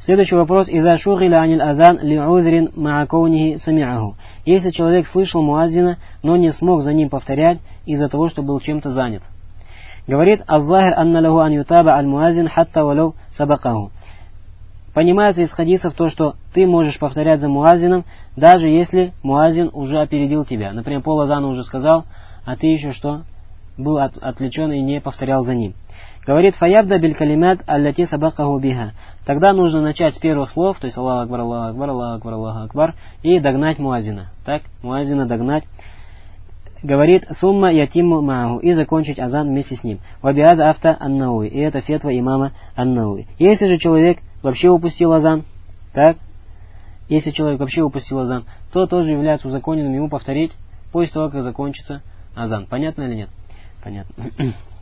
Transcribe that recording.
Следующий вопрос. «Иза шугиля аниль азан ли узрин маакоунихи самиаху». Если человек слышал муаззина, но не смог за ним повторять из-за того, что был чем-то занят. Говорит: «Аз-захир анна лаху ан ютаба аль-муаззин хатта валау сабакаху». Понимается из хадисов то, что ты можешь повторять за муаззином, даже если муаззин уже опередил тебя. Например, пол азана уже сказал, а ты еще что? Был отвлечен и не повторял за ним. Говорит: «Фаябда биль калимат аллати сабакаху биха». Тогда нужно начать с первых слов, то есть Аллаху акбар, Аллаху акбар, Аллаху акбар, Аллаху акбар, и догнать муаззина. Так, муаззина догнать. Говорит: «Сумма ятиму мааху», и закончить азан вместе с ним. «Вабиаза авта ан-Науи», и это фетва имама ан-Науи. Если же человек вообще упустил азан, так, если человек вообще упустил азан, то тоже является узаконенным ему повторить после того, как закончится азан. Понятно или нет? Понятно.